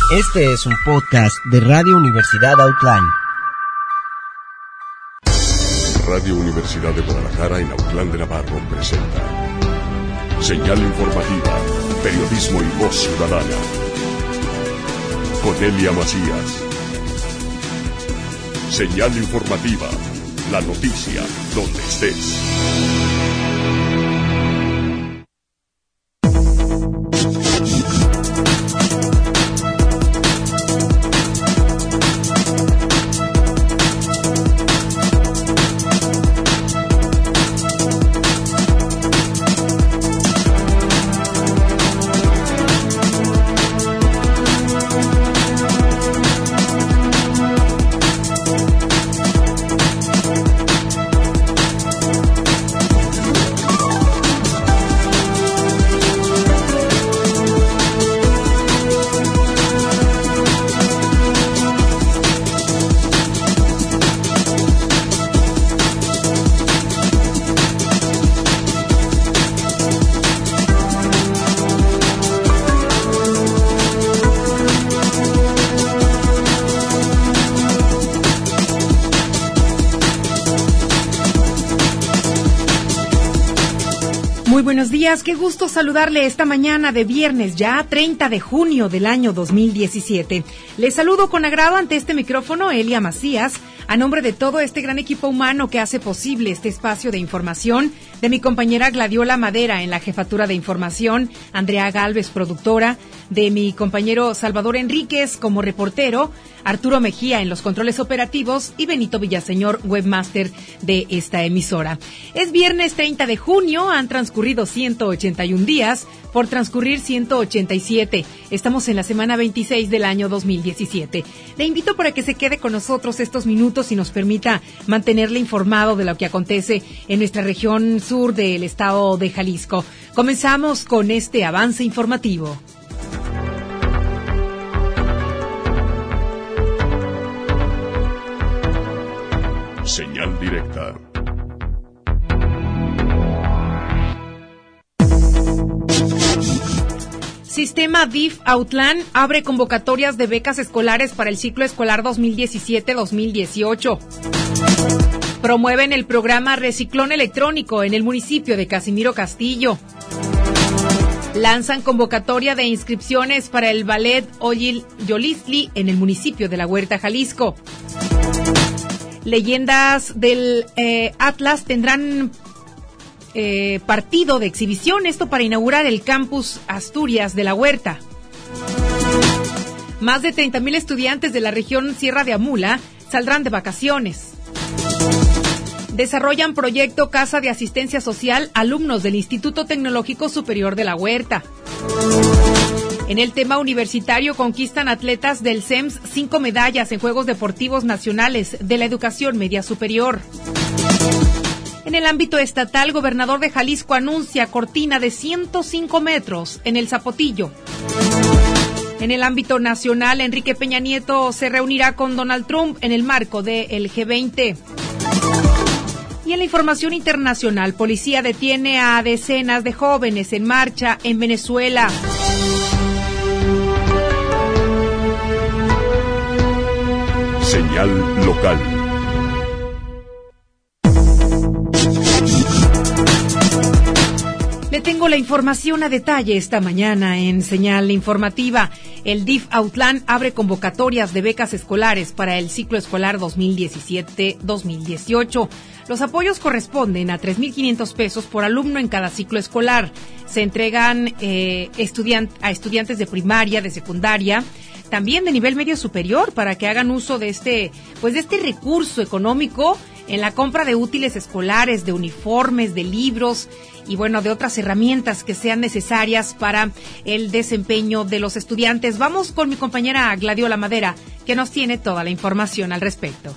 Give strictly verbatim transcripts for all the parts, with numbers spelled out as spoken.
Este es un podcast de Radio Universidad Autlán. Radio Universidad de Guadalajara en Autlán de Navarro presenta Señal Informativa, Periodismo y Voz Ciudadana. Con Elia Macías. Señal Informativa, la noticia donde estés. Buenos días, qué gusto saludarle esta mañana de viernes, ya treinta de junio del año dos mil diecisiete. Les saludo con agrado ante este micrófono, Elia Macías, a nombre de todo este gran equipo humano que hace posible este espacio de información, de mi compañera Gladiola Madera en la jefatura de información, Andrea Galvez, productora, de mi compañero Salvador Enríquez como reportero, Arturo Mejía en los controles operativos y Benito Villaseñor, webmaster de esta emisora. Es viernes treinta de junio, han transcurrido ciento ochenta y un días, por transcurrir ciento ochenta y siete. Estamos en la semana veintiséis del año dos mil diecisiete. Le invito para que se quede con nosotros estos minutos y nos permita mantenerle informado de lo que acontece en nuestra región sur del estado de Jalisco. Comenzamos con este avance informativo. Señal directa. Sistema D I F Autlán abre convocatorias de becas escolares para el ciclo escolar dos mil diecisiete dos mil dieciocho. Promueven el programa Reciclón Electrónico en el municipio de Casimiro Castillo. Lanzan convocatoria de inscripciones para el ballet Oyil Yolistli en el municipio de La Huerta, Jalisco. Leyendas del eh, Atlas tendrán eh, partido de exhibición, esto para inaugurar el campus Asturias de La Huerta. Más de treinta mil estudiantes de la región Sierra de Amula saldrán de vacaciones. Desarrollan proyecto Casa de Asistencia Social alumnos del Instituto Tecnológico Superior de La Huerta. En el tema universitario conquistan atletas del C E M S cinco medallas en Juegos Deportivos Nacionales de la Educación Media Superior. En el ámbito estatal, gobernador de Jalisco anuncia cortina de ciento cinco metros en el Zapotillo. En el ámbito nacional, Enrique Peña Nieto se reunirá con Donald Trump en el marco del G veinte. Y en la información internacional, policía detiene a decenas de jóvenes en marcha en Venezuela. Señal local. Le tengo la información a detalle esta mañana en Señal Informativa. El D I F Autlán abre convocatorias de becas escolares para el ciclo escolar dos mil diecisiete dos mil dieciocho. Los apoyos corresponden a tres mil quinientos pesos por alumno en cada ciclo escolar. Se entregan eh, estudiant- a estudiantes de primaria, de secundaria, también de nivel medio superior, para que hagan uso de este, pues de este recurso económico en la compra de útiles escolares, de uniformes, de libros y bueno, de otras herramientas que sean necesarias para el desempeño de los estudiantes. Vamos con mi compañera Gladiola Madera, que nos tiene toda la información al respecto.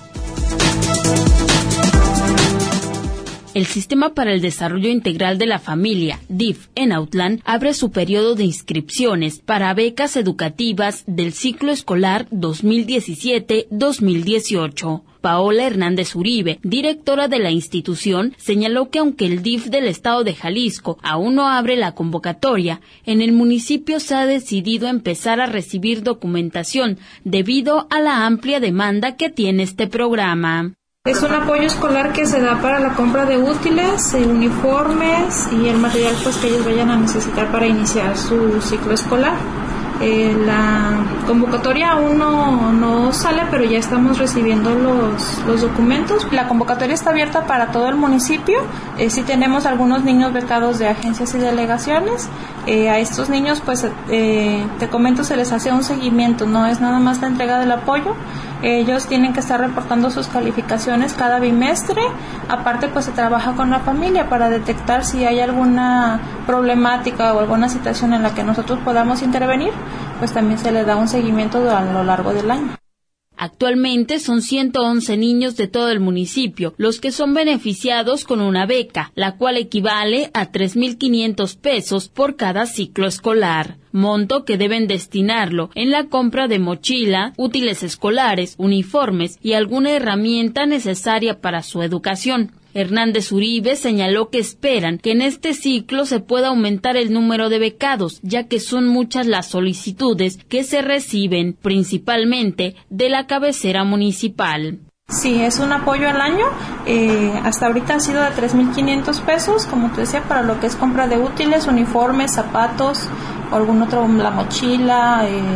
El Sistema para el Desarrollo Integral de la Familia, D I F, en Autlán, abre su periodo de inscripciones para becas educativas del ciclo escolar dos mil diecisiete dos mil dieciocho. Paola Hernández Uribe, directora de la institución, señaló que aunque el D I F del estado de Jalisco aún no abre la convocatoria, en el municipio se ha decidido empezar a recibir documentación debido a la amplia demanda que tiene este programa. Es un apoyo escolar que se da para la compra de útiles, eh, uniformes y el material pues que ellos vayan a necesitar para iniciar su ciclo escolar. Eh, la convocatoria aún no, no sale, pero ya estamos recibiendo los, los documentos. La convocatoria está abierta para todo el municipio. Eh, sí tenemos algunos niños becados de agencias y delegaciones. Eh, a estos niños, pues, eh, te comento, se les hace un seguimiento, no es nada más la entrega del apoyo. Ellos tienen que estar reportando sus calificaciones cada bimestre. Aparte, pues se trabaja con la familia para detectar si hay alguna problemática o alguna situación en la que nosotros podamos intervenir, pues también se le da un seguimiento a lo largo del año. Actualmente son ciento once niños de todo el municipio los que son beneficiados con una beca, la cual equivale a tres mil quinientos pesos por cada ciclo escolar, monto que deben destinarlo en la compra de mochila, útiles escolares, uniformes y alguna herramienta necesaria para su educación. Hernández Uribe señaló que esperan que en este ciclo se pueda aumentar el número de becados, ya que son muchas las solicitudes que se reciben, principalmente de la cabecera municipal. Sí, es un apoyo al año. Eh, hasta ahorita ha sido de tres mil quinientos pesos, como te decía, para lo que es compra de útiles, uniformes, zapatos, o algún otro, la mochila, eh,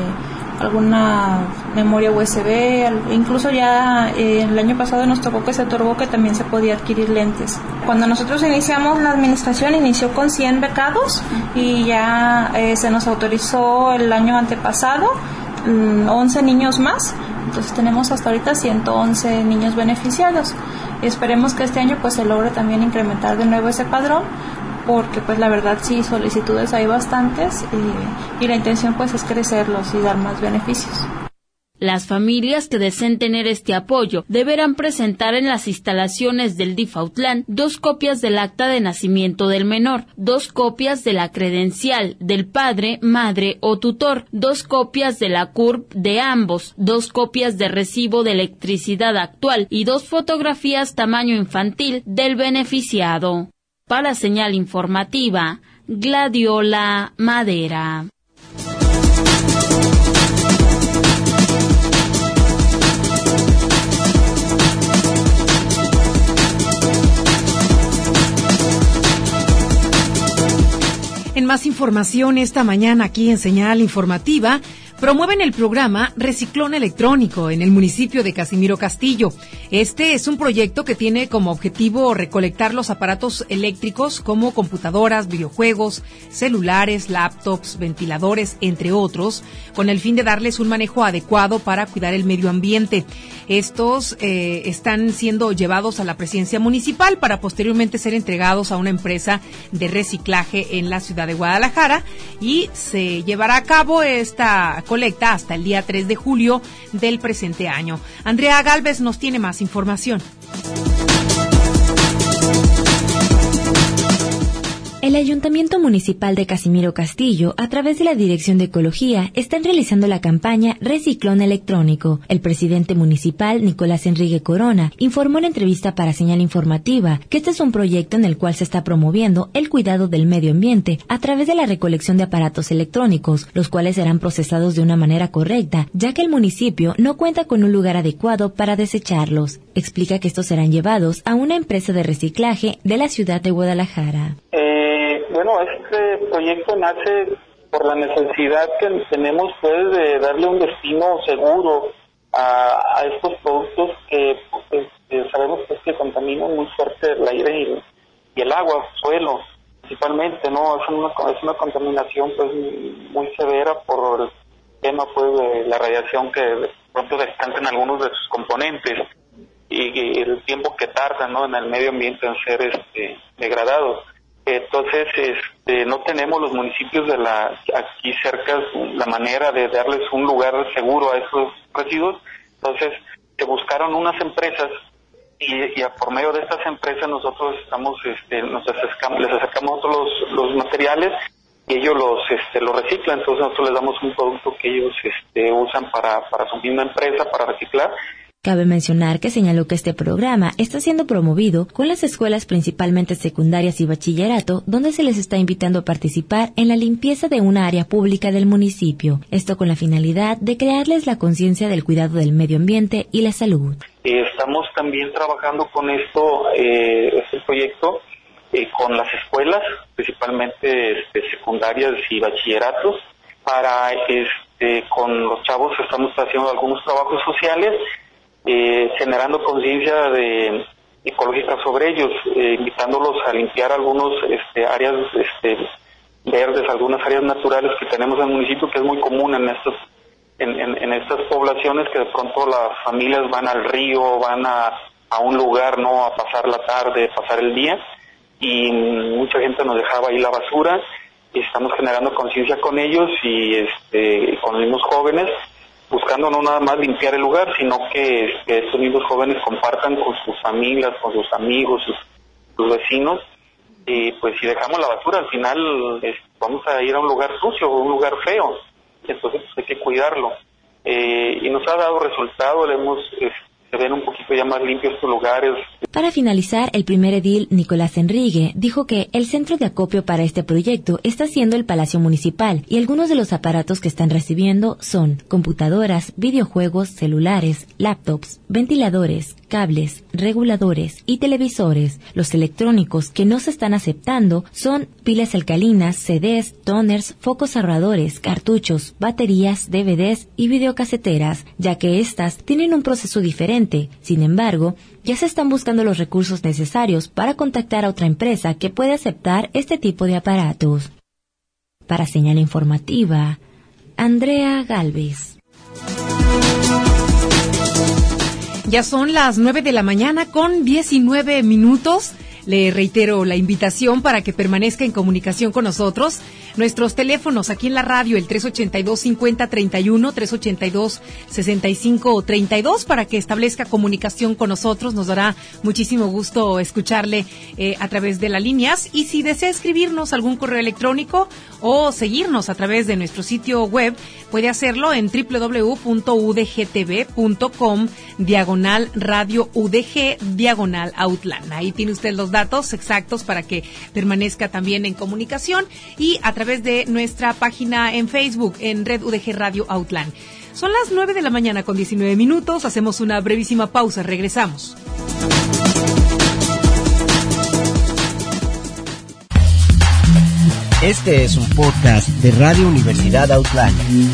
alguna memoria U S B, incluso ya eh, el año pasado nos tocó que se otorgó que también se podía adquirir lentes. Cuando nosotros iniciamos la administración inició con cien becados y ya eh, se nos autorizó el año antepasado mmm, once niños más, entonces tenemos hasta ahorita ciento once niños beneficiados. Esperemos que este año pues se logre también incrementar de nuevo ese padrón, porque pues la verdad sí, solicitudes hay bastantes y, y la intención pues es crecerlos y dar más beneficios. Las familias que deseen tener este apoyo deberán presentar en las instalaciones del D I F Autlán dos copias del acta de nacimiento del menor, dos copias de la credencial del padre, madre o tutor, dos copias de la C U R P de ambos, dos copias de recibo de electricidad actual y dos fotografías tamaño infantil del beneficiado. Para Señal Informativa, Gladiola Madera. En más información esta mañana aquí en Señal Informativa, promueven el programa Reciclón Electrónico en el municipio de Casimiro Castillo. Este es un proyecto que tiene como objetivo recolectar los aparatos eléctricos como computadoras, videojuegos, celulares, laptops, ventiladores, entre otros, con el fin de darles un manejo adecuado para cuidar el medio ambiente. Estos eh, están siendo llevados a la presidencia municipal para posteriormente ser entregados a una empresa de reciclaje en la ciudad de Guadalajara y se llevará a cabo esta colecta hasta el día tres de julio del presente año. Andrea Galvez nos tiene más información. El Ayuntamiento Municipal de Casimiro Castillo, a través de la Dirección de Ecología, están realizando la campaña Reciclón Electrónico. El presidente municipal, Nicolás Enrique Corona, informó en entrevista para Señal Informativa que este es un proyecto en el cual se está promoviendo el cuidado del medio ambiente a través de la recolección de aparatos electrónicos, los cuales serán procesados de una manera correcta, ya que el municipio no cuenta con un lugar adecuado para desecharlos. Explica que estos serán llevados a una empresa de reciclaje de la ciudad de Guadalajara. Eh... Bueno, este proyecto nace por la necesidad que tenemos pues de darle un destino seguro a, a estos productos que pues, sabemos pues, que contaminan muy fuerte el aire y, y el agua, suelo, principalmente, ¿no? Es una, es una contaminación pues muy severa por el tema pues de la radiación que de pronto descansan algunos de sus componentes y, y el tiempo que tardan, ¿no? En el medio ambiente en ser este, degradados. Entonces, este, no tenemos los municipios de la aquí cerca la manera de darles un lugar seguro a esos residuos. Entonces, se buscaron unas empresas y, y a por medio de estas empresas nosotros estamos, este, nos acercamos, les acercamos los, los materiales y ellos los, este, los reciclan. Entonces, nosotros les damos un producto que ellos, este, usan para para su misma empresa para reciclar Cabe mencionar que señaló que este programa está siendo promovido con las escuelas principalmente secundarias y bachillerato, donde se les está invitando a participar en la limpieza de una área pública del municipio. Esto con la finalidad de crearles la conciencia del cuidado del medio ambiente y la salud. Eh, estamos también trabajando con esto, eh, este proyecto, eh, con las escuelas, principalmente este, secundarias y bachilleratos, para este, con los chavos estamos haciendo algunos trabajos sociales, eh, generando conciencia de ecológica sobre ellos, eh, invitándolos a limpiar algunos este, áreas este, verdes, algunas áreas naturales que tenemos en el municipio, que es muy común en estos en, en, en estas poblaciones, que de pronto las familias van al río, van a, a un lugar, no, a pasar la tarde, pasar el día, y mucha gente nos dejaba ahí la basura, y estamos generando conciencia con ellos y este con los mismos jóvenes, buscando no nada más limpiar el lugar, sino que, que estos mismos jóvenes compartan con sus familias, con sus amigos, sus, sus vecinos, y pues si dejamos la basura, al final es, vamos a ir a un lugar sucio, un lugar feo, entonces pues, hay que cuidarlo. Eh, y nos ha dado resultado, le hemos, eh, se ven un poquito ya más limpios estos lugares. Para finalizar, el primer edil, Nicolás Enrique, dijo que el centro de acopio para este proyecto está siendo el Palacio Municipal y algunos de los aparatos que están recibiendo son computadoras, videojuegos, celulares, laptops, ventiladores, cables, reguladores y televisores. Los electrónicos que no se están aceptando son pilas alcalinas, C Ds, toners, focos ahorradores, cartuchos, baterías, D V Ds y videocaseteras, ya que estas tienen un proceso diferente. Sin embargo, ya se están buscando los recursos necesarios para contactar a otra empresa que pueda aceptar este tipo de aparatos. Para Señal Informativa, Andrea Galvez. Ya son las nueve de la mañana con diecinueve minutos. Le reitero la invitación para que permanezca en comunicación con nosotros. Nuestros teléfonos aquí en la radio, el tres ochenta y dos, cincuenta, treinta y uno, tres ochenta y dos, sesenta y cinco, treinta y dos, para que establezca comunicación con nosotros. Nos dará muchísimo gusto escucharle eh, a través de las líneas. Y si desea escribirnos algún correo electrónico o seguirnos a través de nuestro sitio web, puede hacerlo en doble u doble u doble u punto u d g t v punto com, diagonal radio U D G, diagonal Outland. Ahí tiene usted los datos exactos para que permanezca también en comunicación, y a través de nuestra página en Facebook, en Red U D G Radio Outland. Son las nueve de la mañana con diecinueve minutos. Hacemos una brevísima pausa. Regresamos. Este es un podcast de Radio Universidad Outland.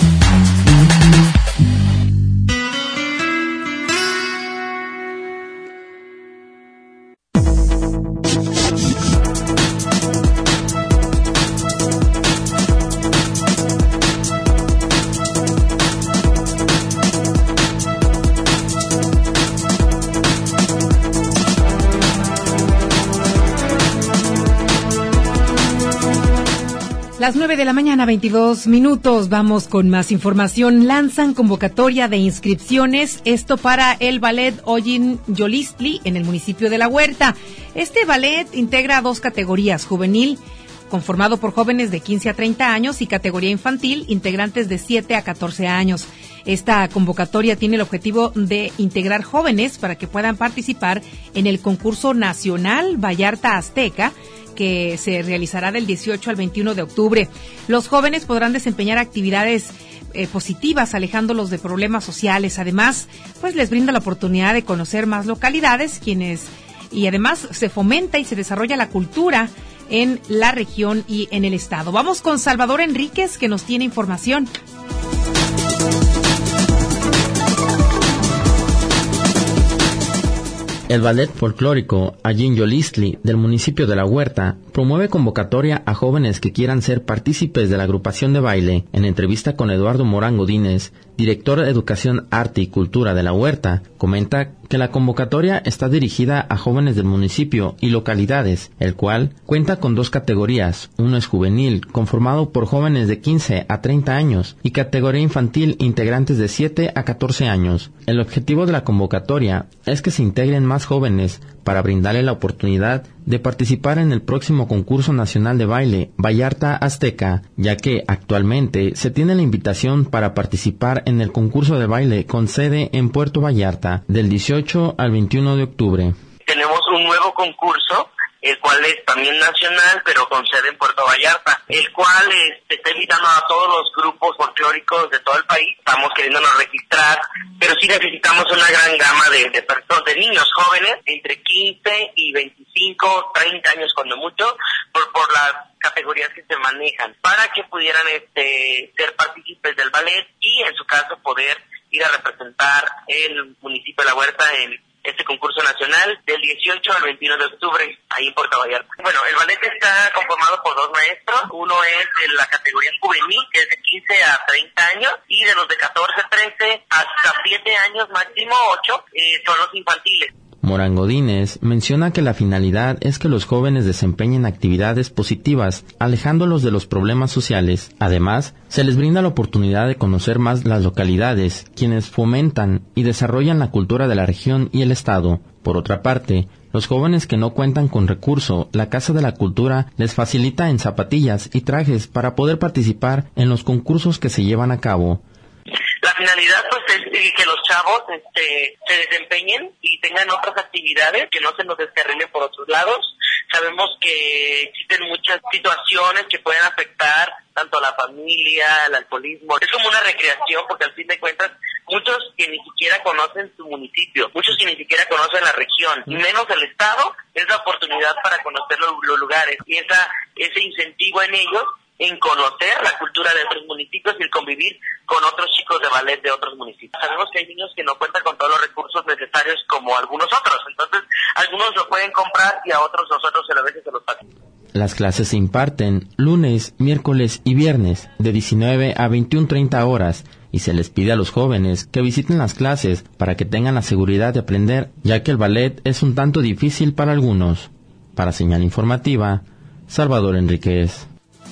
Las nueve de la mañana, veintidós minutos. Vamos con más información. Lanzan convocatoria de inscripciones, esto para el ballet Oyin Yolistli en el municipio de La Huerta. Este ballet integra dos categorías: juvenil, conformado por jóvenes de quince a treinta años, y categoría infantil, integrantes de siete a catorce años. Esta convocatoria tiene el objetivo de integrar jóvenes para que puedan participar en el concurso nacional Vallarta Azteca, que se realizará del dieciocho al veintiuno de octubre. Los jóvenes podrán desempeñar actividades eh, positivas, alejándolos de problemas sociales. Además, pues les brinda la oportunidad de conocer más localidades, quienes y además se fomenta y se desarrolla la cultura en la región y en el estado. Vamos con Salvador Enríquez, que nos tiene información. El ballet folclórico Oyin Yolistli del municipio de La Huerta promueve convocatoria a jóvenes que quieran ser partícipes de la agrupación de baile. En entrevista con Eduardo Morán Godínez, director de Educación, Arte y Cultura de La Huerta, comenta que la convocatoria está dirigida a jóvenes del municipio y localidades, el cual cuenta con dos categorías. Uno es juvenil, conformado por jóvenes de quince a treinta años, y categoría infantil, integrantes de siete a catorce años. El objetivo de la convocatoria es que se integren más jóvenes para brindarle la oportunidad de participar en el próximo concurso nacional de baile Vallarta Azteca, ya que actualmente se tiene la invitación para participar en el concurso de baile con sede en Puerto Vallarta del dieciocho al veintiuno de octubre. Tenemos un nuevo concurso, el cual es también nacional, pero con sede en Puerto Vallarta, el cual este, está invitando a todos los grupos folclóricos de todo el país. Estamos queriéndonos registrar, pero sí necesitamos una gran gama de, de personas, de niños jóvenes, entre quince y veinticinco, treinta años cuando mucho, por, por las categorías que se manejan, para que pudieran este, ser partícipes del ballet y, en su caso, poder ir a representar el municipio de La Huerta en este concurso nacional del dieciocho al veintiuno de octubre, ahí en Puerto Vallarta. Bueno, el ballet está conformado por dos maestros. Uno es de la categoría juvenil, que es de quince a treinta años, y de los de catorce, trece hasta siete años, máximo ocho, eh, son los infantiles. Morán Godínez menciona que la finalidad es que los jóvenes desempeñen actividades positivas, alejándolos de los problemas sociales. Además, se les brinda la oportunidad de conocer más las localidades, quienes fomentan y desarrollan la cultura de la región y el estado. Por otra parte, los jóvenes que no cuentan con recurso, la Casa de la Cultura les facilita en zapatillas y trajes para poder participar en los concursos que se llevan a cabo. La finalidad pues es que los chavos este, se desempeñen y tengan otras actividades, que no se nos descarrilen por otros lados. Sabemos que existen muchas situaciones que pueden afectar tanto a la familia, el alcoholismo. Es como una recreación, porque al fin de cuentas muchos que ni siquiera conocen su municipio, muchos que ni siquiera conocen la región, y menos el estado, es la oportunidad para conocer los, los lugares y esa ese incentivo en ellos en conocer la cultura de otros municipios y el convivir con otros chicos de ballet de otros municipios. Sabemos que hay niños que no cuentan con todos los recursos necesarios como algunos otros, entonces algunos lo pueden comprar y a otros nosotros a veces se los pagamos. Las clases se imparten lunes, miércoles y viernes de diecinueve a veintiuna treinta horas y se les pide a los jóvenes que visiten las clases para que tengan la seguridad de aprender, ya que el ballet es un tanto difícil para algunos. Para Señal Informativa, Salvador Enríquez.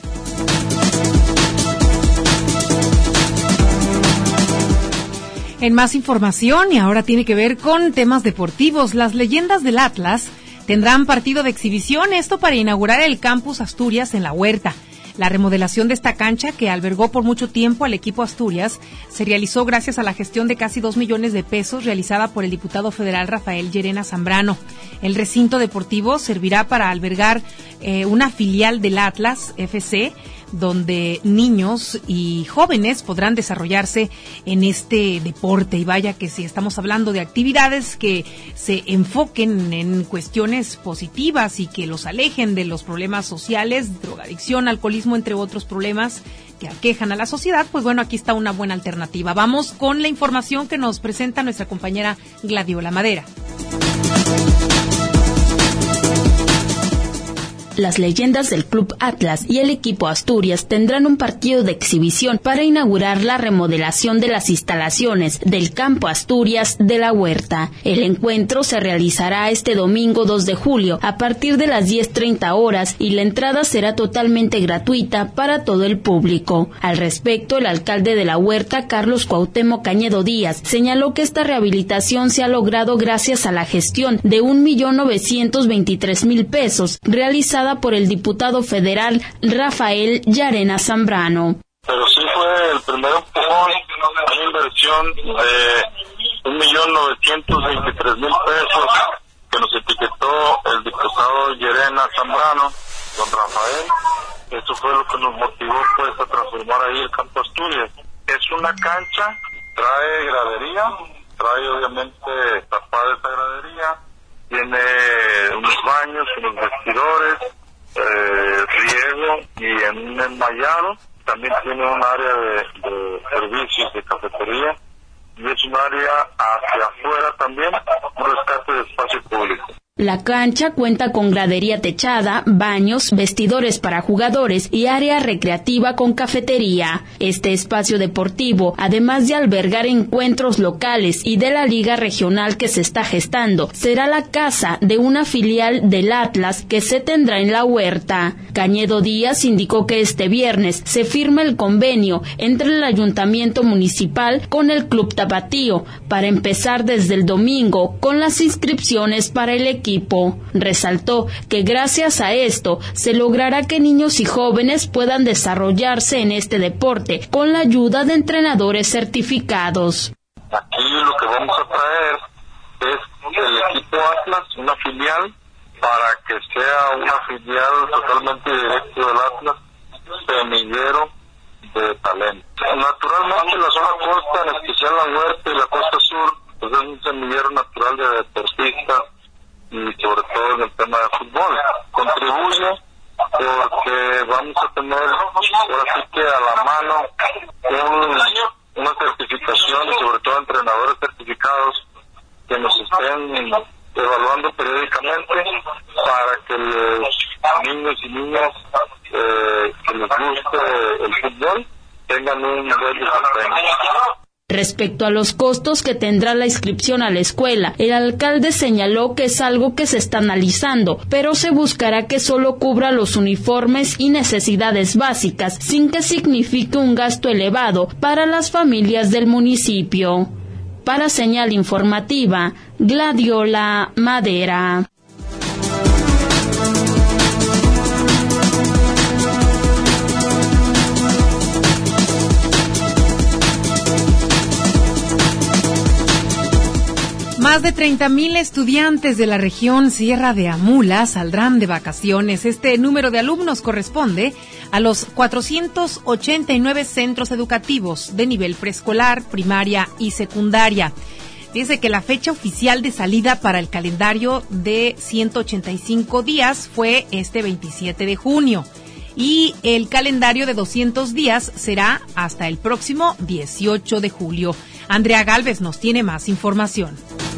En más información, y ahora tiene que ver con temas deportivos, las leyendas del Atlas tendrán partido de exhibición, esto para inaugurar el Campus Asturias en La Huerta. La remodelación de esta cancha, que albergó por mucho tiempo al equipo Asturias, se realizó gracias a la gestión de casi dos millones de pesos realizada por el diputado federal Rafael Llerena Zambrano. El recinto deportivo servirá para albergar eh, una filial del Atlas F C, donde niños y jóvenes podrán desarrollarse en este deporte. Y vaya que si estamos hablando de actividades que se enfoquen en cuestiones positivas y que los alejen de los problemas sociales, drogadicción, alcoholismo, entre otros problemas que aquejan a la sociedad, pues bueno, aquí está una buena alternativa. Vamos con la información que nos presenta nuestra compañera Gladiola Madera. Las leyendas del Club Atlas y el equipo Asturias tendrán un partido de exhibición para inaugurar la remodelación de las instalaciones del Campo Asturias de La Huerta. El encuentro se realizará este domingo dos de julio a partir de las diez treinta horas y la entrada será totalmente gratuita para todo el público. Al respecto, el alcalde de La Huerta, Carlos Cuauhtémoc Cañedo Díaz, señaló que esta rehabilitación se ha logrado gracias a la gestión de un millón novecientos veintitrés mil pesos realizada por el diputado federal Rafael Llerena Zambrano. Pero sí fue el primer empujón, una inversión de un millón novecientos veintitrés mil pesos que nos etiquetó el diputado Llerena Zambrano, don Rafael. Eso fue lo que nos motivó pues a transformar ahí el Campo Asturias. Es una cancha, trae gradería, trae obviamente tapada esa gradería, tiene unos baños, unos vestidores, eh, riego y en un enmayado. También tiene un área de, de servicios de cafetería y es un área hacia afuera también, un rescate de espacio público. La cancha cuenta con gradería techada, baños, vestidores para jugadores y área recreativa con cafetería. Este espacio deportivo, además de albergar encuentros locales y de la liga regional que se está gestando, será la casa de una filial del Atlas que se tendrá en La Huerta. Cañedo Díaz indicó que este viernes se firma el convenio entre el Ayuntamiento Municipal con el Club Tapatío para empezar desde el domingo con las inscripciones para el equipo equipo. Resaltó que gracias a esto se logrará que niños y jóvenes puedan desarrollarse en este deporte con la ayuda de entrenadores certificados. Aquí lo que vamos a traer es el equipo Atlas, una filial, para que sea una filial totalmente directo del Atlas, semillero de talento. Naturalmente la zona costa, en especial la Huerta y la costa sur, pues es un semillero natural de deportistas y sobre todo en el tema de fútbol. Contribuye porque vamos a tener, ahora sí que a la mano, un, una certificación y sobre todo entrenadores certificados que nos estén evaluando periódicamente para que los niños y niñas eh, que les guste el fútbol tengan un buen desempeño. Respecto a los costos que tendrá la inscripción a la escuela, el alcalde señaló que es algo que se está analizando, pero se buscará que solo cubra los uniformes y necesidades básicas, sin que signifique un gasto elevado para las familias del municipio. Para Señal Informativa, Gladiola Madera. Más de treinta mil estudiantes de la región Sierra de Amula saldrán de vacaciones. Este número de alumnos corresponde a los cuatrocientos ochenta y nueve centros educativos de nivel preescolar, primaria y secundaria. Dice que la fecha oficial de salida para el calendario de ciento ochenta y cinco días fue este veintisiete de junio y el calendario de doscientos días será hasta el próximo dieciocho de julio. Andrea Gálvez nos tiene más información.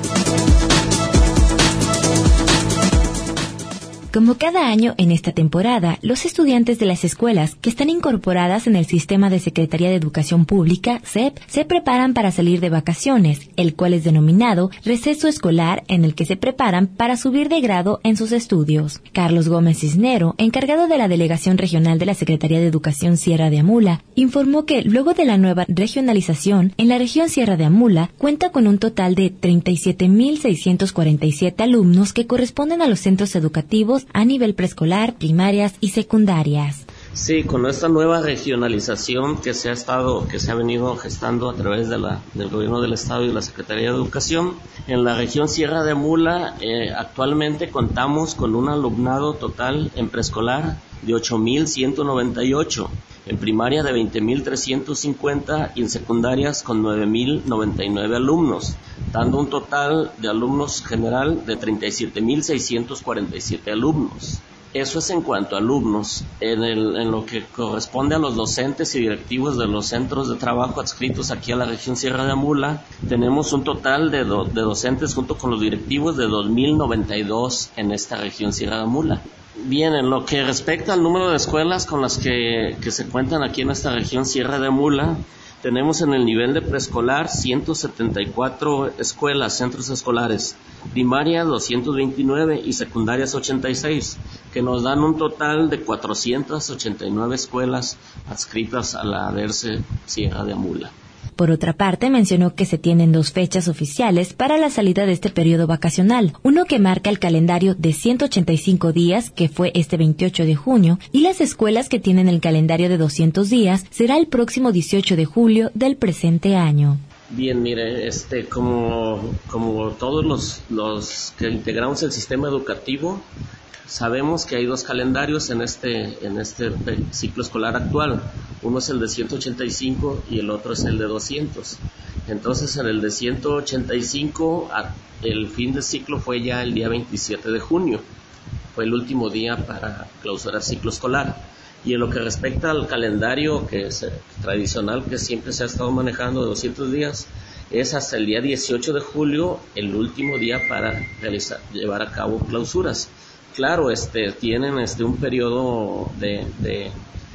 Como cada año en esta temporada, los estudiantes de las escuelas que están incorporadas en el sistema de Secretaría de Educación Pública, S E P, se preparan para salir de vacaciones, el cual es denominado receso escolar, en el que se preparan para subir de grado en sus estudios. Carlos Gómez Cisnero, encargado de la Delegación Regional de la Secretaría de Educación Sierra de Amula, informó que luego de la nueva regionalización, en la región Sierra de Amula cuenta con un total de treinta y siete mil seiscientos cuarenta y siete alumnos que corresponden a los centros educativos a nivel preescolar, primarias y secundarias. Sí, con esta nueva regionalización que se ha estado, que se ha venido gestando a través de la, del gobierno del estado y de la Secretaría de Educación, en la región Sierra de Amula eh, actualmente contamos con un alumnado total en preescolar de ocho mil ciento noventa y ocho, en primaria de veinte mil trescientos cincuenta y en secundarias con nueve mil noventa y nueve alumnos, dando un total de alumnos general de treinta y siete mil seiscientos cuarenta y siete alumnos. Eso es en cuanto a alumnos. En, el, en lo que corresponde a los docentes y directivos de los centros de trabajo adscritos aquí a la región Sierra de Amula, tenemos un total de, do, de docentes junto con los directivos de dos mil noventa y dos en esta región Sierra de Amula. Bien, en lo que respecta al número de escuelas con las que, que se cuentan aquí en esta región Sierra de Amula, tenemos en el nivel de preescolar ciento setenta y cuatro escuelas, centros escolares, primaria doscientos veintinueve y secundarias ochenta y seis, que nos dan un total de cuatrocientas ochenta y nueve escuelas adscritas a la DERCE Sierra de Amula. Por otra parte, mencionó que se tienen dos fechas oficiales para la salida de este periodo vacacional, uno que marca el calendario de ciento ochenta y cinco días, que fue este veintiocho de junio, y las escuelas que tienen el calendario de doscientos días será el próximo dieciocho de julio del presente año. Bien, mire, este, como, como todos los, los que integramos el sistema educativo, sabemos que hay dos calendarios en este, en este ciclo escolar actual. Uno es el de ciento ochenta y cinco y el otro es el de doscientos. Entonces, en el de ciento ochenta y cinco, el fin de ciclo fue ya el día veintisiete de junio. Fue el último día para clausurar ciclo escolar. Y en lo que respecta al calendario que es tradicional, que siempre se ha estado manejando de doscientos días, es hasta el día dieciocho de julio, el último día para realizar, llevar a cabo clausuras. Claro, este, tienen este un periodo de, de,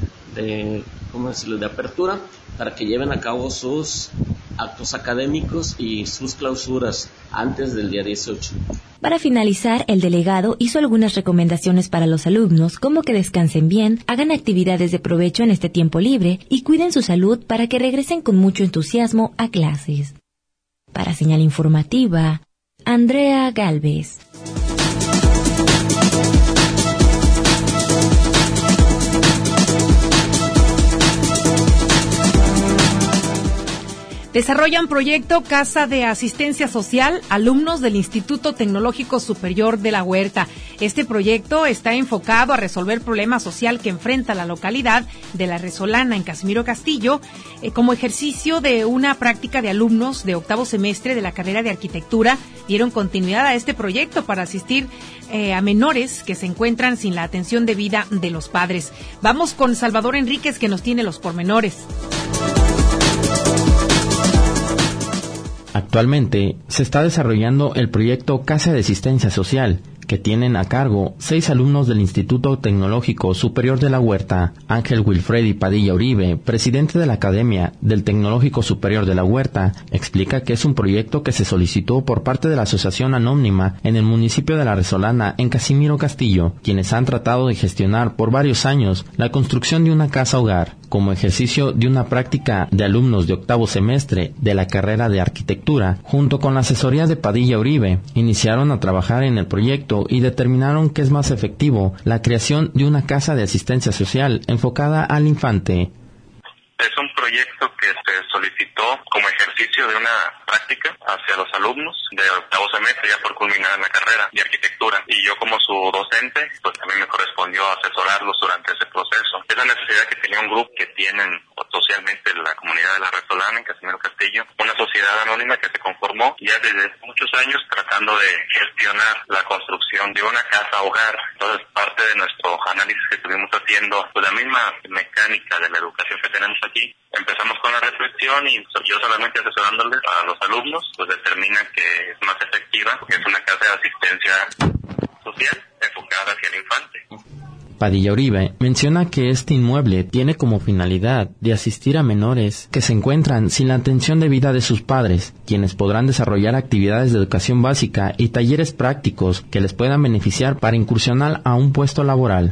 de, ¿cómo decirlo?, de apertura para que lleven a cabo sus actos académicos y sus clausuras antes del día dieciocho. Para finalizar, el delegado hizo algunas recomendaciones para los alumnos, como que descansen bien, hagan actividades de provecho en este tiempo libre y cuiden su salud para que regresen con mucho entusiasmo a clases. Para Señal Informativa, Andrea Gálvez. Desarrollan proyecto Casa de Asistencia Social, alumnos del Instituto Tecnológico Superior de La Huerta. Este proyecto está enfocado a resolver problemas social que enfrenta la localidad de La Resolana, en Casimiro Castillo, eh, como ejercicio de una práctica de alumnos de octavo semestre de la carrera de arquitectura. Dieron continuidad a este proyecto para asistir eh, a menores que se encuentran sin la atención debida de los padres. Vamos con Salvador Enríquez, que nos tiene los pormenores. Actualmente se está desarrollando el proyecto Casa de Asistencia Social, que tienen a cargo seis alumnos del Instituto Tecnológico Superior de La Huerta. Ángel Wilfredi Padilla Uribe, presidente de la Academia del Tecnológico Superior de La Huerta, explica que es un proyecto que se solicitó por parte de la Asociación Anónima en el municipio de La Resolana, en Casimiro Castillo, quienes han tratado de gestionar por varios años la construcción de una casa hogar, como ejercicio de una práctica de alumnos de octavo semestre de la carrera de arquitectura. Junto con la asesoría de Padilla Uribe, iniciaron a trabajar en el proyecto y determinaron que es más efectivo la creación de una casa de asistencia social enfocada al infante. Es un proyecto que se solicitó como ejercicio de una práctica hacia los alumnos de octavo semestre, ya por culminar en la carrera de arquitectura. Y yo, como su docente, pues también me correspondió asesorarlos durante ese proceso. Es la necesidad que tenía un grupo que tienen socialmente la comunidad de La Resolana, en Casimiro Castillo, una sociedad anónima que se conformó ya desde muchos años tratando de gestionar la construcción de una casa hogar. Entonces, parte de nuestro análisis que estuvimos haciendo, pues la misma mecánica de la educación que tenemos aquí, empezamos con la reflexión y yo solamente asesorándoles a los alumnos, pues determinan que es más efectiva, porque es una casa de asistencia social enfocada hacia el infante. Padilla Uribe menciona que este inmueble tiene como finalidad de asistir a menores que se encuentran sin la atención debida de sus padres, quienes podrán desarrollar actividades de educación básica y talleres prácticos que les puedan beneficiar para incursionar a un puesto laboral.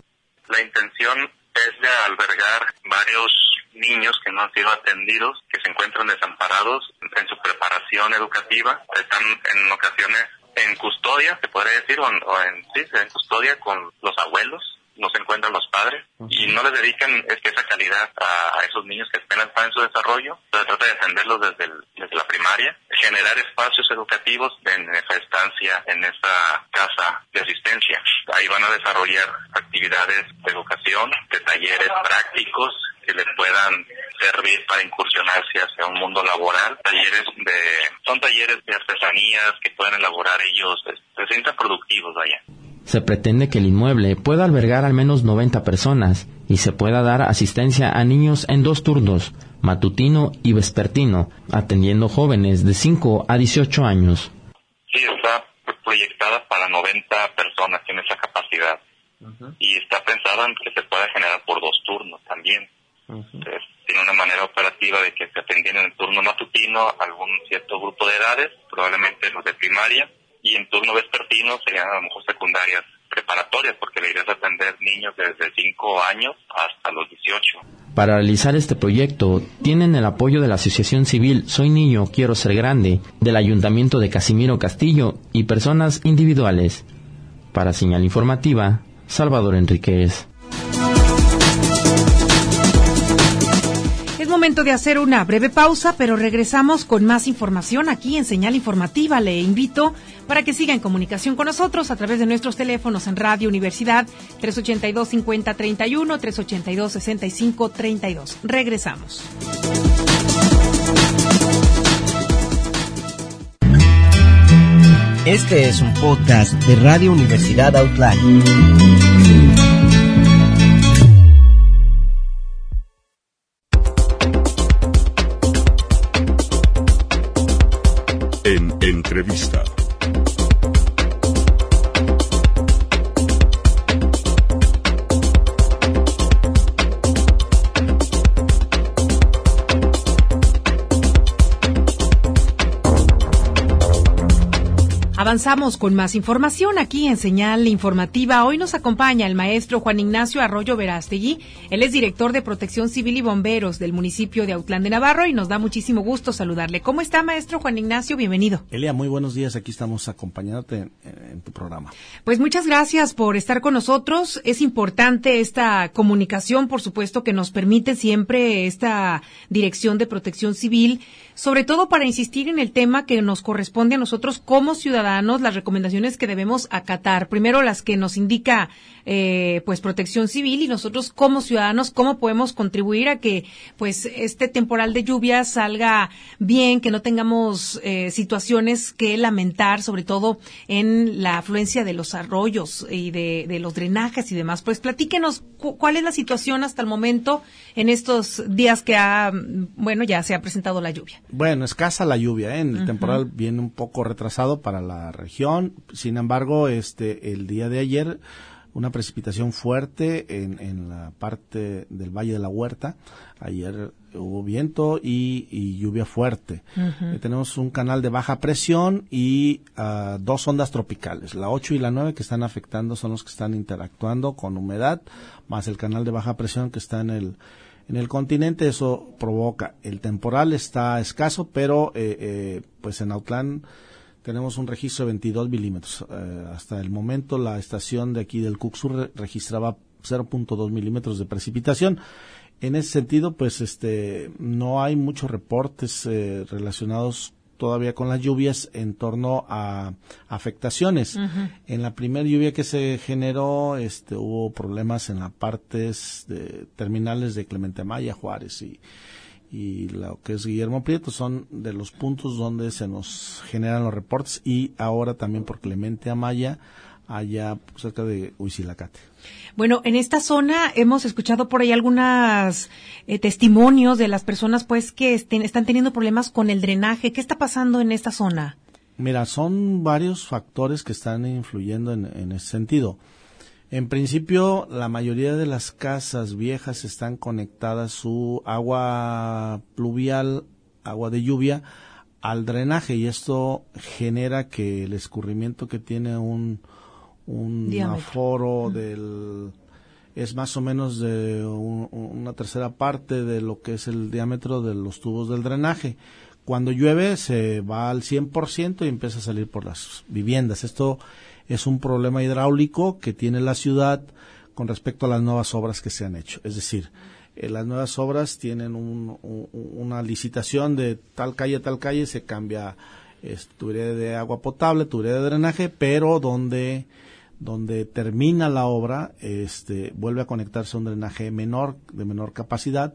La intención es de albergar varios niños que no han sido atendidos, que se encuentran desamparados en su preparación educativa, están en ocasiones en custodia, se podría decir, o en, o en sí, en custodia con los abuelos, no se encuentran los padres, y no les dedican es que esa calidad a, a esos niños que apenas están en su desarrollo. Se trata de atenderlos desde, el, desde la primaria, generar espacios educativos en esa estancia, en esa casa de asistencia. Ahí van a desarrollar actividades de educación, de talleres prácticos que les puedan servir para incursionarse hacia un mundo laboral. Talleres de, son talleres de artesanías que pueden elaborar ellos, se sientan productivos allá. Se pretende que el inmueble pueda albergar al menos noventa personas y se pueda dar asistencia a niños en dos turnos, matutino y vespertino, atendiendo jóvenes de cinco a dieciocho años. Sí, está proyectada para noventa personas, tiene esa capacidad. Uh-huh. Y está pensada en que se pueda generar por dos turnos también. Uh-huh. Entonces, tiene una manera operativa de que se atendien en el turno matutino algún cierto grupo de edades, probablemente los de primaria, y en turno vespertino serían a lo mejor secundarias preparatorias, porque la idea es atender niños desde cinco años hasta los dieciocho. Para realizar este proyecto, tienen el apoyo de la Asociación Civil Soy Niño, Quiero Ser Grande, del Ayuntamiento de Casimiro Castillo y personas individuales. Para Señal Informativa, Salvador Enríquez. Es momento de hacer una breve pausa, pero regresamos con más información aquí en Señal Informativa. Le invito para que siga en comunicación con nosotros a través de nuestros teléfonos en Radio Universidad tres ochenta y dos, cincuenta, treinta y uno, tres ochenta y dos, sesenta y cinco, treinta y dos. Regresamos. Este es un podcast de Radio Universidad Outline. En entrevista. Avanzamos con más información aquí en Señal Informativa. Hoy nos acompaña el maestro Juan Ignacio Arroyo Verástegui. Él es director de Protección Civil y Bomberos del municipio de Autlán de Navarro y nos da muchísimo gusto saludarle. ¿Cómo está, maestro Juan Ignacio? Bienvenido. Elia, muy buenos días. Aquí estamos acompañándote en, en tu programa. Pues muchas gracias por estar con nosotros. Es importante esta comunicación, por supuesto, que nos permite siempre esta Dirección de Protección Civil, sobre todo para insistir en el tema que nos corresponde a nosotros como ciudadanos, las recomendaciones que debemos acatar. Primero, las que nos indica eh, pues Protección Civil, y nosotros como ciudadanos, cómo podemos contribuir a que pues este temporal de lluvia salga bien, que no tengamos eh, situaciones que lamentar, sobre todo en la afluencia de los arroyos y de, de los drenajes y demás. Pues platíquenos cu- cuál es la situación hasta el momento en estos días que ha, bueno, ya se ha presentado la lluvia. Bueno, escasa la lluvia, ¿eh? El Uh-huh. temporal viene un poco retrasado para la región. Sin embargo, este, el día de ayer, una precipitación fuerte en, en la parte del Valle de la Huerta. Ayer hubo viento y, y lluvia fuerte. Uh-huh. Eh, tenemos un canal de baja presión y uh, dos ondas tropicales. La ocho y la nueve que están afectando son los que están interactuando con humedad, más el canal de baja presión que está en el en el continente. Eso provoca el temporal. Está escaso, pero eh, eh, pues en Autlán tenemos un registro de veintidós milímetros. Eh, hasta el momento la estación de aquí del Cucsur re- registraba cero punto dos milímetros de precipitación. En ese sentido, pues este no hay muchos reportes eh, relacionados todavía con las lluvias en torno a afectaciones. Uh-huh. En la primera lluvia que se generó, este hubo problemas en las partes de terminales de Clemente Amaya, Juárez y y lo que es Guillermo Prieto, son de los puntos donde se nos generan los reportes, y ahora también por Clemente Amaya, allá cerca de Huitzilacate. Bueno, en esta zona hemos escuchado por ahí algunos eh, testimonios de las personas pues que estén, están teniendo problemas con el drenaje. ¿Qué está pasando en esta zona? Mira, son varios factores que están influyendo en, en ese sentido. En principio, la mayoría de las casas viejas están conectadas su agua pluvial, agua de lluvia, al drenaje, y esto genera que el escurrimiento que tiene un, un aforo uh-huh. del es más o menos de un, una tercera parte de lo que es el diámetro de los tubos del drenaje. Cuando llueve se va al cien por ciento y empieza a salir por las viviendas. Esto es un problema hidráulico que tiene la ciudad con respecto a las nuevas obras que se han hecho. Es decir, eh, las nuevas obras tienen un, un, una licitación de tal calle a tal calle, se cambia eh, tubería de agua potable, tubería de drenaje, pero donde donde termina la obra, este vuelve a conectarse a un drenaje menor, de menor capacidad,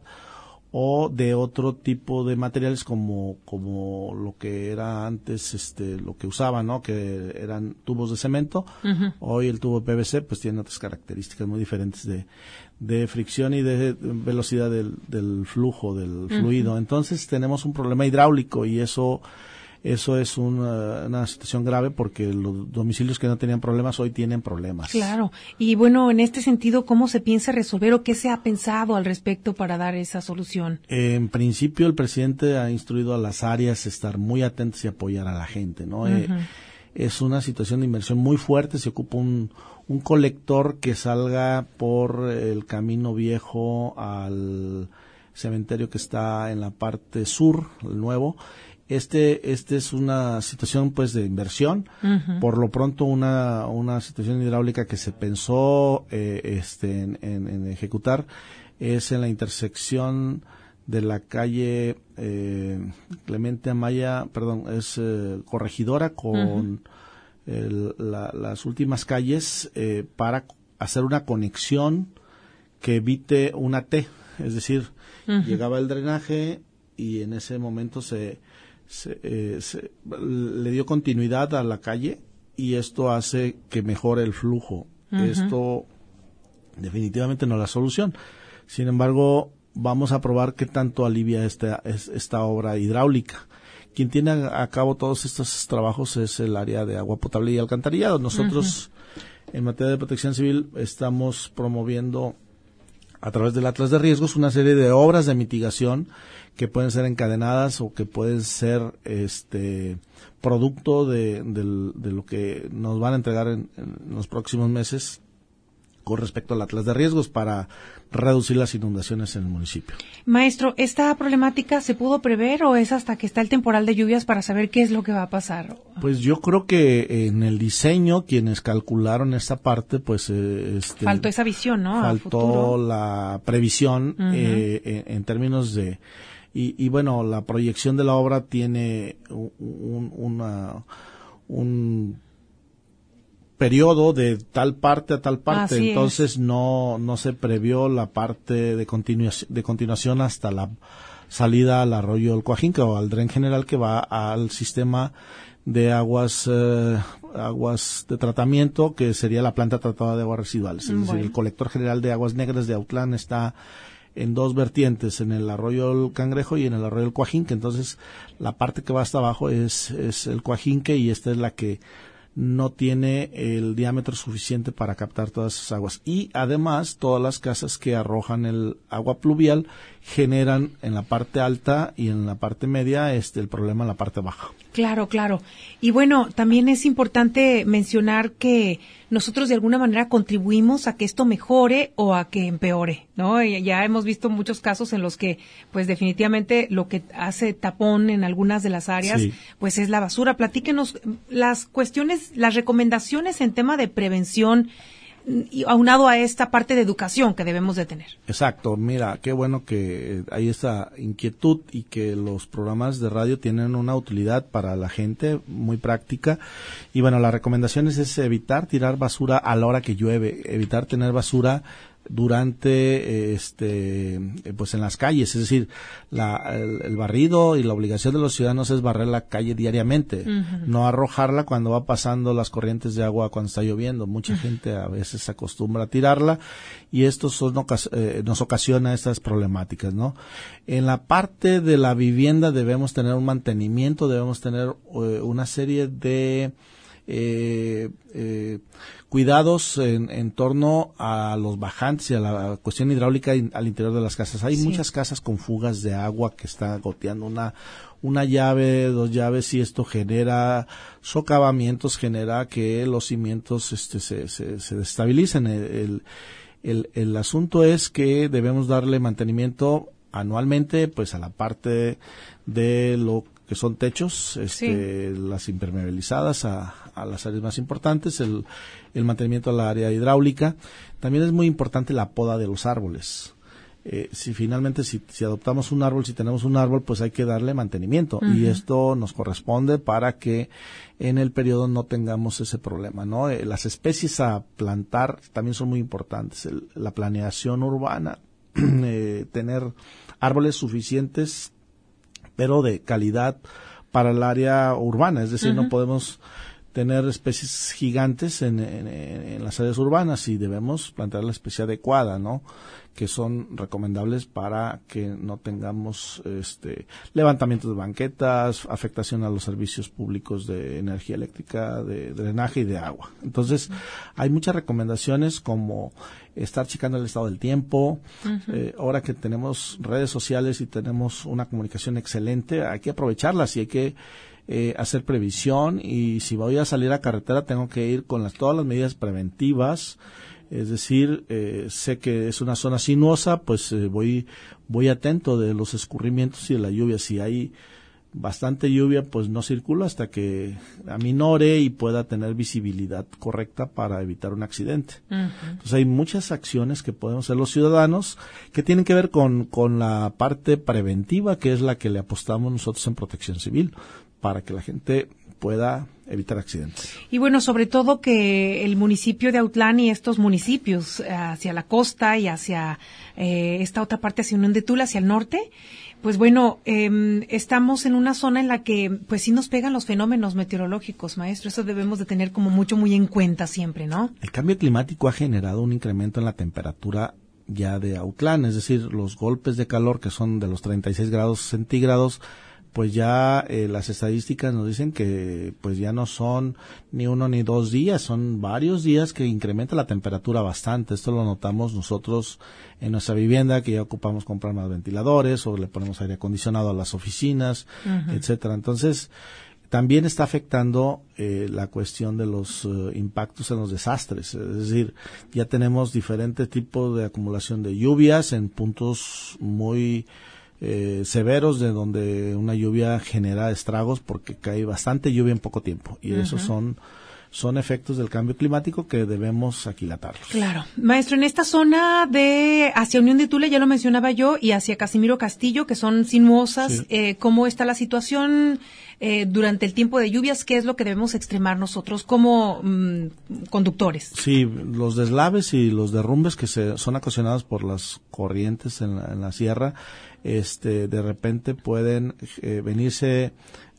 o de otro tipo de materiales como como lo que era antes, este lo que usaban, ¿no? Que eran tubos de cemento. Uh-huh. Hoy el tubo P V C pues tiene otras características muy diferentes de de fricción y de velocidad del, del flujo del fluido. Uh-huh. Entonces tenemos un problema hidráulico, y eso Eso es una, una situación grave, porque los domicilios que no tenían problemas hoy tienen problemas. Claro. Y bueno, en este sentido, ¿cómo se piensa resolver o qué se ha pensado al respecto para dar esa solución? En principio, el presidente ha instruido a las áreas a estar muy atentas y apoyar a la gente, ¿no? Uh-huh. Eh, es una situación de inversión muy fuerte. Se ocupa un, un colector que salga por el camino viejo al cementerio que está en la parte sur, el nuevo. Este, este es una situación pues de inversión. Uh-huh. Por lo pronto una, una situación hidráulica que se pensó eh, este, en, en, en ejecutar es en la intersección de la calle eh, Clemente Amaya, perdón, es eh, Corregidora con uh-huh. el, la, las últimas calles eh, para hacer una conexión que evite una T, es decir, uh-huh. llegaba el drenaje y en ese momento se Se, eh, se, le dio continuidad a la calle, y esto hace que mejore el flujo. Uh-huh. Esto definitivamente no es la solución. Sin embargo, vamos a probar qué tanto alivia esta, esta obra hidráulica. Quien tiene a cabo todos estos trabajos es el área de agua potable y alcantarillado. Nosotros, uh-huh. en materia de protección civil, estamos promoviendo a través del Atlas de Riesgos, una serie de obras de mitigación que pueden ser encadenadas o que pueden ser este producto de, de, de lo que nos van a entregar en, en los próximos meses con respecto al Atlas de Riesgos para reducir las inundaciones en el municipio. Maestro, ¿esta problemática se pudo prever o es hasta que está el temporal de lluvias para saber qué es lo que va a pasar? Pues yo creo que en el diseño, quienes calcularon esta parte, pues... Eh, este, faltó esa visión, ¿no? Faltó la previsión uh-huh. eh, en, en términos de... Y, y bueno, la proyección de la obra tiene un, una, un periodo de tal parte a tal parte, Así entonces es. no no se previó la parte de continuación, de continuación hasta la salida al arroyo del Coajinca o al dren general que va al sistema de aguas eh, aguas de tratamiento, que sería la planta tratada de aguas residuales. Es bueno. decir, el colector general de aguas negras de Autlán está en dos vertientes, en el arroyo del Cangrejo y en el arroyo del Coajinque. Entonces, la parte que va hasta abajo es, es el Coajinque y esta es la que no tiene el diámetro suficiente para captar todas esas aguas. Y además, todas las casas que arrojan el agua pluvial generan en la parte alta y en la parte media este el problema en la parte baja. Claro, claro. Y bueno, también es importante mencionar que nosotros de alguna manera contribuimos a que esto mejore o a que empeore, ¿no? Y ya hemos visto muchos casos en los que, pues definitivamente lo que hace tapón en algunas de las áreas, sí. pues es la basura. Platíquenos las cuestiones, las recomendaciones en tema de prevención y aunado a esta parte de educación que debemos de tener. Exacto, mira, qué bueno que hay esta inquietud y que los programas de radio tienen una utilidad para la gente muy práctica. Y bueno, las recomendaciones es evitar tirar basura a la hora que llueve, evitar tener basura durante este pues en las calles, es decir, la, el, el barrido y la obligación de los ciudadanos es barrer la calle diariamente, uh-huh. no arrojarla cuando va pasando las corrientes de agua cuando está lloviendo. Mucha uh-huh. gente a veces se acostumbra a tirarla y esto son, eh, nos ocasiona estas problemáticas, ¿no? En la parte de la vivienda debemos tener un mantenimiento, debemos tener eh, una serie de Eh, eh, cuidados en, en torno a los bajantes y a la cuestión hidráulica in, al interior de las casas. Hay sí. muchas casas con fugas de agua que está goteando una una llave, dos llaves, y esto genera socavamientos, genera que los cimientos este se, se, se destabilicen. El, el, el, el asunto es que debemos darle mantenimiento anualmente pues a la parte de lo que son techos, este, sí. las impermeabilizadas a, a las áreas más importantes, el, el mantenimiento a la área hidráulica. También es muy importante la poda de los árboles. Eh, si finalmente, si, si adoptamos un árbol, si tenemos un árbol, pues hay que darle mantenimiento. Uh-huh. Y esto nos corresponde para que en el periodo no tengamos ese problema, ¿no? Eh, las especies a plantar también son muy importantes. El, la planeación urbana, eh, tener árboles suficientes pero de calidad para el área urbana, es decir, uh-huh. no podemos tener especies gigantes en, en, en las áreas urbanas y debemos plantar la especie adecuada, ¿no? Que son recomendables para que no tengamos este levantamientos de banquetas, afectación a los servicios públicos de energía eléctrica, de drenaje y de agua. Entonces, uh-huh. hay muchas recomendaciones como estar checando el estado del tiempo. Uh-huh. Eh, ahora que tenemos redes sociales y tenemos una comunicación excelente, hay que aprovecharlas y hay que eh, hacer previsión, y si voy a salir a carretera tengo que ir con las, todas las medidas preventivas. Es decir, eh, sé que es una zona sinuosa, pues eh, voy voy atento de los escurrimientos y de la lluvia. Si hay bastante lluvia, pues no circulo hasta que aminore y pueda tener visibilidad correcta para evitar un accidente. Uh-huh. Entonces hay muchas acciones que podemos hacer los ciudadanos que tienen que ver con, con la parte preventiva, que es la que le apostamos nosotros en Protección Civil, para que la gente pueda evitar accidentes. Y bueno, sobre todo que el municipio de Autlán y estos municipios hacia la costa y hacia eh, esta otra parte, hacia Unión de Tula, hacia el norte, pues bueno, eh, estamos en una zona en la que pues sí nos pegan los fenómenos meteorológicos, maestro. Eso debemos de tener como mucho, muy en cuenta siempre, ¿no? El cambio climático ha generado un incremento en la temperatura ya de Autlán, es decir, los golpes de calor que son de los treinta y seis grados centígrados pues ya eh, las estadísticas nos dicen que pues ya no son ni uno ni dos días, son varios días que incrementa la temperatura bastante. Esto lo notamos nosotros en nuestra vivienda, que ya ocupamos comprar más ventiladores o le ponemos aire acondicionado a las oficinas, uh-huh. etcétera. Entonces, también está afectando eh, la cuestión de los uh, impactos en los desastres. Es decir, ya tenemos diferentes tipos de acumulación de lluvias en puntos muy eh, severos, de donde una lluvia genera estragos porque cae bastante lluvia en poco tiempo. Y uh-huh. esos son son efectos del cambio climático que debemos aquilatarlos. Claro. Maestro, en esta zona de hacia Unión de Tula, ya lo mencionaba yo, y hacia Casimiro Castillo, que son sinuosas, sí. eh, ¿cómo está la situación eh, durante el tiempo de lluvias? ¿Qué es lo que debemos extremar nosotros como mm, conductores? Sí, los deslaves y los derrumbes que se son ocasionados por las corrientes en la, en la sierra, este, de repente pueden eh, venirse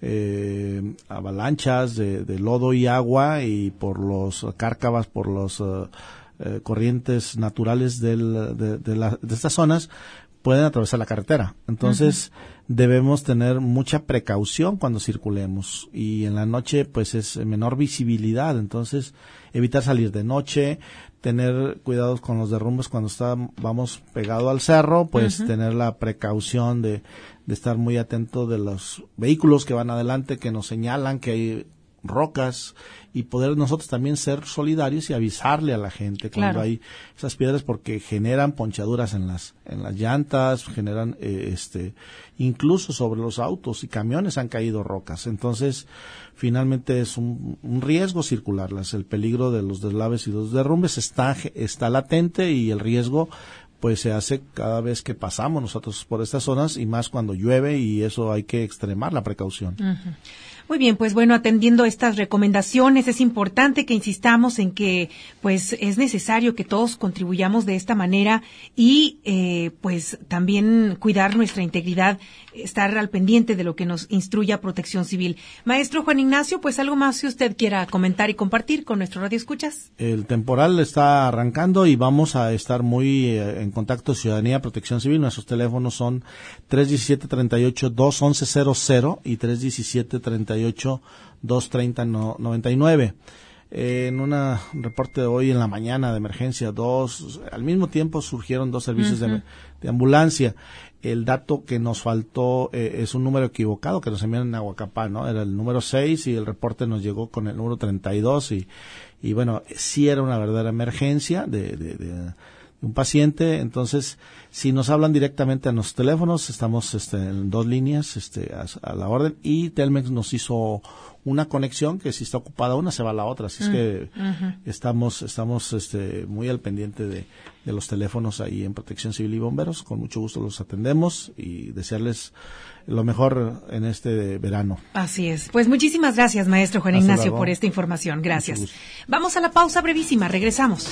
eh, avalanchas de, de lodo y agua, y por los cárcavas, por los uh, eh, corrientes naturales del, de, de, la, de estas zonas, pueden atravesar la carretera. Entonces, uh-huh. debemos tener mucha precaución cuando circulemos, y en la noche pues es menor visibilidad, entonces evitar salir de noche, tener cuidados con los derrumbes cuando está, vamos pegado al cerro, pues uh-huh. tener la precaución de, de estar muy atento de los vehículos que van adelante, que nos señalan que hay rocas, y poder nosotros también ser solidarios y avisarle a la gente cuando claro. hay esas piedras, porque generan ponchaduras en las en las llantas, generan eh, este incluso sobre los autos y camiones han caído rocas. Entonces, finalmente es un, un riesgo circularlas. El peligro de los deslaves y los derrumbes está está latente, y el riesgo pues se hace cada vez que pasamos nosotros por estas zonas, y más cuando llueve, y eso hay que extremar la precaución. Uh-huh. Muy bien, pues bueno, atendiendo estas recomendaciones, es importante que insistamos en que pues es necesario que todos contribuyamos de esta manera, y eh, pues también cuidar nuestra integridad, estar al pendiente de lo que nos instruya Protección Civil. Maestro Juan Ignacio, pues algo más que usted quiera comentar y compartir con nuestro Radio Escuchas. El temporal está arrancando y vamos a estar muy eh, en contacto Ciudadanía, Protección Civil. Nuestros teléfonos son tres diecisiete, treinta y ocho, dos once cero cero y tres diecisiete, treinta y ocho, dos treinta, noventa y nueve. Eh, en un reporte de hoy en la mañana de emergencia, dos, al mismo tiempo surgieron dos servicios uh-huh. de, de ambulancia. El dato que nos faltó eh, es un número equivocado que nos enviaron en Aguacapá, ¿no? Era el número seis, y el reporte nos llegó con el número treinta y dos, y, y bueno, sí era una verdadera emergencia de, de, de un paciente. Entonces, si nos hablan directamente a nuestros teléfonos, estamos este, en dos líneas este, a, a la orden, y Telmex nos hizo una conexión que si está ocupada una se va a la otra, así es que uh-huh. estamos estamos este, muy al pendiente de, de los teléfonos ahí en Protección Civil y Bomberos. Con mucho gusto los atendemos y desearles lo mejor en este verano. Así es. Pues muchísimas gracias, maestro Juan Hasta Ignacio, luego. Por esta información. Gracias. Vamos a la pausa brevísima. Regresamos.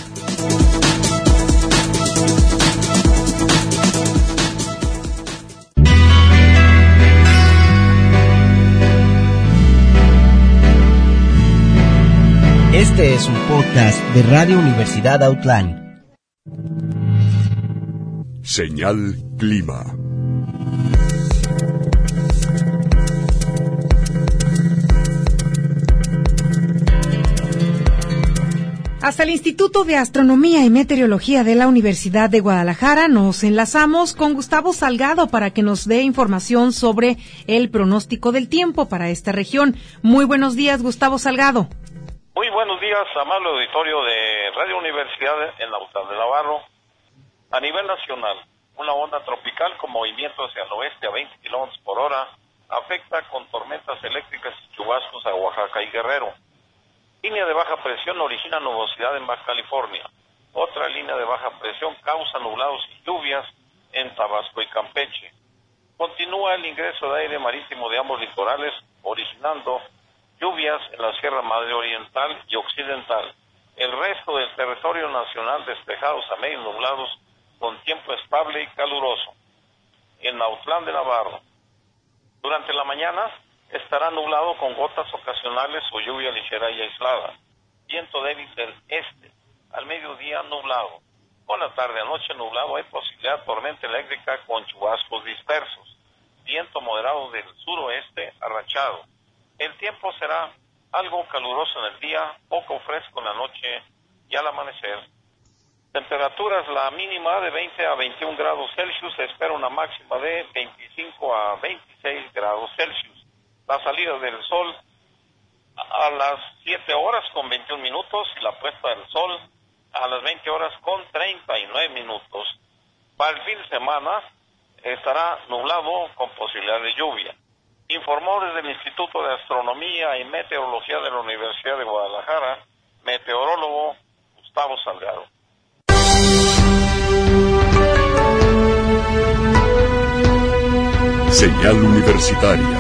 Este es un podcast de Radio Universidad Autlán. Señal Clima. Hasta el Instituto de Astronomía y Meteorología de la Universidad de Guadalajara nos enlazamos con Gustavo Salgado para que nos dé información sobre el pronóstico del tiempo para esta región. Muy buenos días, Gustavo Salgado. Muy buenos días, amable auditorio de Radio Universidad en Autlán de Navarro. A nivel nacional, una onda tropical con movimiento hacia el oeste a veinte kilómetros por hora afecta con tormentas eléctricas y chubascos a Oaxaca y Guerrero. Línea de baja presión origina nubosidad en Baja California. Otra línea de baja presión causa nublados y lluvias en Tabasco y Campeche. Continúa el ingreso de aire marítimo de ambos litorales, originando lluvias en la Sierra Madre Oriental y Occidental. El resto del territorio nacional despejados a medio nublados con tiempo estable y caluroso. En Autlán de Navarro, durante la mañana estará nublado con gotas ocasionales o lluvia ligera y aislada. Viento débil del este. Al mediodía nublado. Con la tarde a noche nublado hay posibilidad de tormenta eléctrica con chubascos dispersos. viento moderado del suroeste a rachado. El tiempo será algo caluroso en el día, poco fresco en la noche y al amanecer. Temperaturas, la mínima de veinte a veintiún grados Celsius, se espera una máxima de veinticinco a veintiséis grados Celsius. La salida del sol a las siete horas con veintiún minutos y la puesta del sol a las veinte horas con treinta y nueve minutos. Para el fin de semana estará nublado con posibilidad de lluvia. Informó desde el Instituto de Astronomía y Meteorología de la Universidad de Guadalajara, meteorólogo Gustavo Salgado. Señal Universitaria.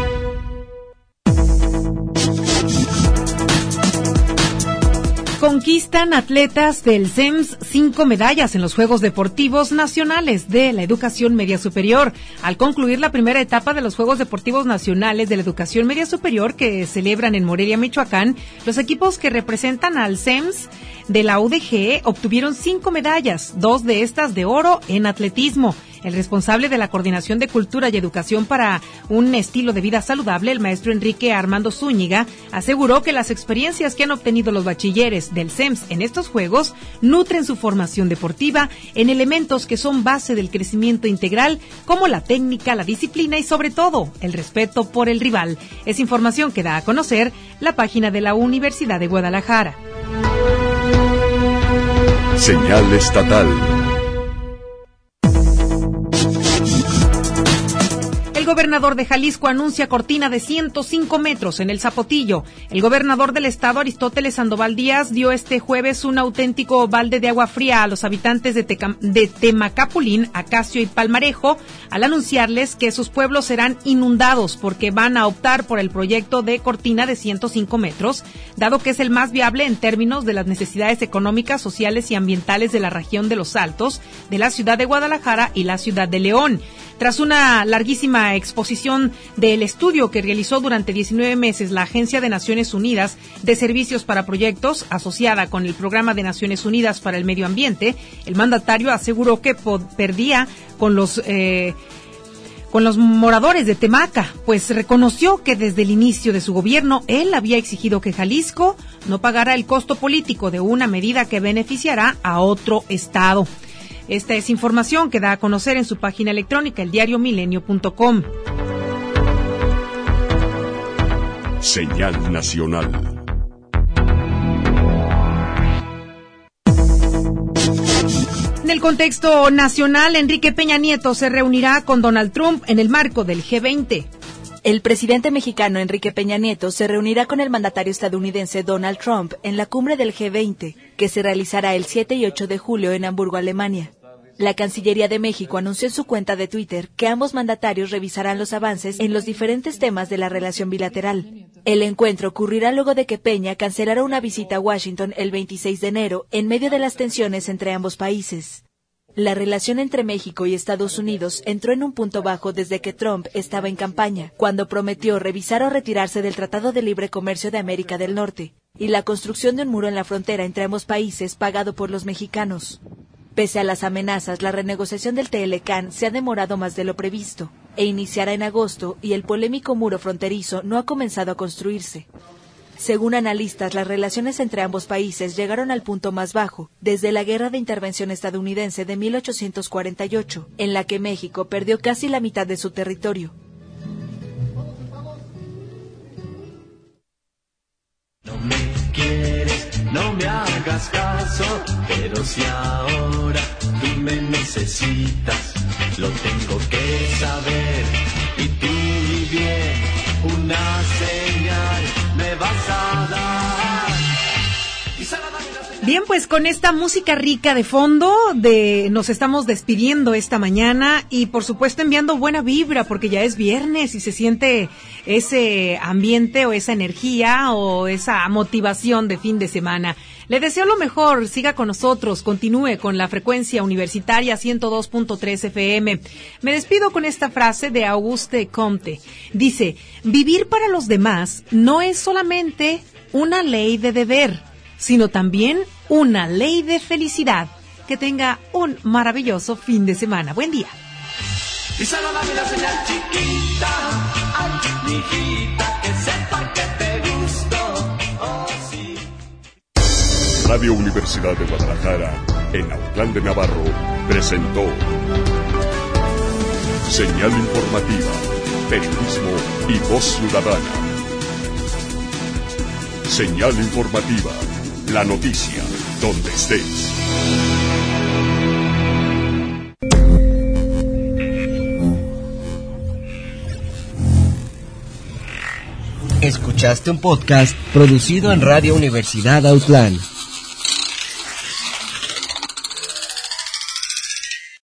Conquistan atletas del C E M S cinco medallas en los Juegos Deportivos Nacionales de la Educación Media Superior. Al concluir la primera etapa de los Juegos Deportivos Nacionales de la Educación Media Superior que celebran en Morelia, Michoacán, los equipos que representan al C E M S de la U D G obtuvieron cinco medallas, dos de estas de oro en atletismo. El responsable de la Coordinación de Cultura y Educación para un Estilo de Vida Saludable, el maestro Enrique Armando Zúñiga, aseguró que las experiencias que han obtenido los bachilleres del C E M S en estos Juegos nutren su formación deportiva en elementos que son base del crecimiento integral, como la técnica, la disciplina y, sobre todo, el respeto por el rival. Es información que da a conocer la página de la Universidad de Guadalajara. Señal estatal. El gobernador de Jalisco anuncia cortina de ciento cinco metros en el Zapotillo. El gobernador del estado, Aristóteles Sandoval Díaz, dio este jueves un auténtico balde de agua fría a los habitantes de, Teca- de Temacapulín, Acacio y Palmarejo, al anunciarles que sus pueblos serán inundados porque van a optar por el proyecto de cortina de ciento cinco metros, dado que es el más viable en términos de las necesidades económicas, sociales y ambientales de la región de Los Altos, de la ciudad de Guadalajara y la ciudad de León. Tras una larguísima exposición del estudio que realizó durante diecinueve meses la Agencia de Naciones Unidas de Servicios para Proyectos, asociada con el Programa de Naciones Unidas para el Medio Ambiente, el mandatario aseguró que perdía con los eh, con los moradores de Temaca, pues reconoció que desde el inicio de su gobierno él había exigido que Jalisco no pagara el costo político de una medida que beneficiará a otro estado. Esta es información que da a conocer en su página electrónica, el diario milenio punto com. Señal nacional. En el contexto nacional, Enrique Peña Nieto se reunirá con Donald Trump en el marco del G veinte. El presidente mexicano Enrique Peña Nieto se reunirá con el mandatario estadounidense Donald Trump en la cumbre del G veinte, que se realizará el siete y ocho de julio en Hamburgo, Alemania. La Cancillería de México anunció en su cuenta de Twitter que ambos mandatarios revisarán los avances en los diferentes temas de la relación bilateral. El encuentro ocurrirá luego de que Peña cancelara una visita a Washington el veintiséis de enero en medio de las tensiones entre ambos países. La relación entre México y Estados Unidos entró en un punto bajo desde que Trump estaba en campaña, cuando prometió revisar o retirarse del Tratado de Libre Comercio de América del Norte y la construcción de un muro en la frontera entre ambos países pagado por los mexicanos. Pese a las amenazas, la renegociación del T L C A N se ha demorado más de lo previsto e iniciará en agosto y el polémico muro fronterizo no ha comenzado a construirse. Según analistas, las relaciones entre ambos países llegaron al punto más bajo desde la Guerra de Intervención estadounidense de mil ochocientos cuarenta y ocho, en la que México perdió casi la mitad de su territorio. No me quieres, no me hagas caso, pero si ahora tú me necesitas, lo tengo que saber, y tú muy bien, una señal me vas a dar. Bien, pues con esta música rica de fondo, de nos estamos despidiendo esta mañana y por supuesto enviando buena vibra porque ya es viernes y se siente ese ambiente o esa energía o esa motivación de fin de semana. Le deseo lo mejor, siga con nosotros, continúe con la frecuencia universitaria ciento dos punto tres F M. Me despido con esta frase de Auguste Comte. Dice, vivir para los demás no es solamente una ley de deber, sino también una ley de felicidad. Que tenga un maravilloso fin de semana. Buen día. Y solo dame la señal chiquita, ay, mi hijita, que sepa que te gusto, oh sí. Radio Universidad de Guadalajara, en Autlán de Navarro, presentó Señal Informativa, Periodismo y Voz Ciudadana. Señal Informativa, la noticia, donde estés. Escuchaste un podcast producido en Radio Universidad Autlán.